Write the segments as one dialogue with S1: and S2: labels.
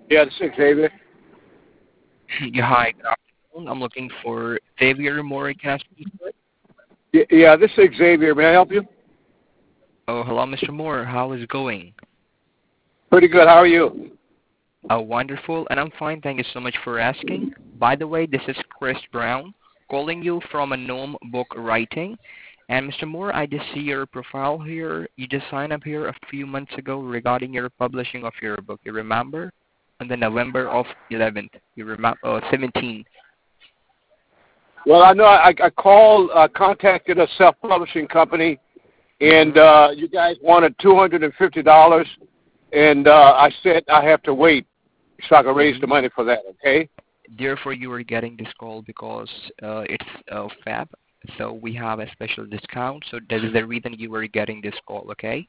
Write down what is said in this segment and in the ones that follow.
S1: Yeah, this is Xavier.
S2: Yeah, hi, good afternoon. I'm looking for Xavier Moore. Can I speak with?
S1: Yeah, this is Xavier. May I help you?
S2: Oh, hello, Mr. Moore. How is it going?
S1: Pretty good. How are you?
S2: Oh, wonderful, and I'm fine. Thank you so much for asking. By the way, this is Chris Brown calling you from a Gnome Book Writing. And Mr. Moore, I just see your profile here. You just signed up here a few months ago regarding your publishing of your book. You remember? On the November of 11th. You remember? 17.
S1: Well, I know I called, contacted a self-publishing company, and you guys wanted $250, and I said I have to wait so I can raise the money for that. Okay?
S2: Therefore, you are getting this call because it's Fab. So we have a special discount. So that is the reason you were getting this call, okay?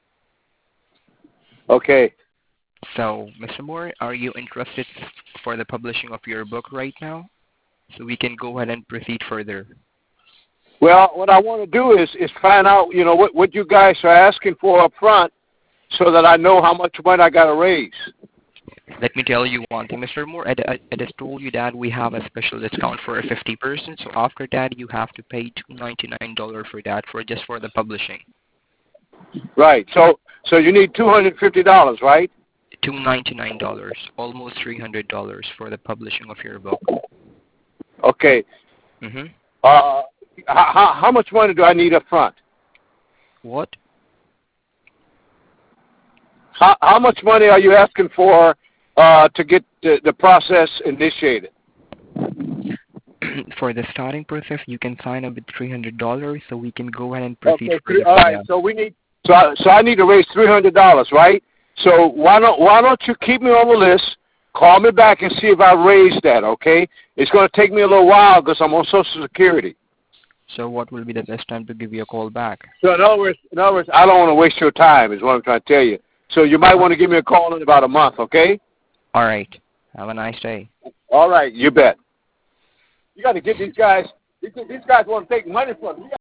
S1: Okay.
S2: So, Mr. Moore, are you interested for the publishing of your book right now? So we can go ahead and proceed further.
S1: Well, what I want to do is find out, what you guys are asking for up front, so that I know how much money I got to raise.
S2: Let me tell you one thing, Mr. Moore. I just told you that we have a special discount for a 50%. So after that, you have to pay $299 for that, just for the publishing.
S1: Right. So you need $250, right?
S2: $299, almost $300 for the publishing of your book.
S1: Okay.
S2: Mhm.
S1: How much money do I need up front?
S2: What?
S1: How much money are you asking for to get the process initiated?
S2: For the starting process, you can sign up with $300, so we can go ahead and proceed
S1: Okay.
S2: further.
S1: All right. So we need. So I need to raise $300, right? So why don't you keep me on the list? Call me back and see if I raised that. Okay. It's going to take me a little while because I'm on Social Security.
S2: So what will be the best time to give you a call back?
S1: So in other words, I don't want to waste your time. Is what I'm trying to tell you. So you might want to give me a call in about a month. Okay.
S2: All right. Have a nice day.
S1: All right. You bet. You got to get these guys. These guys want to take money from me.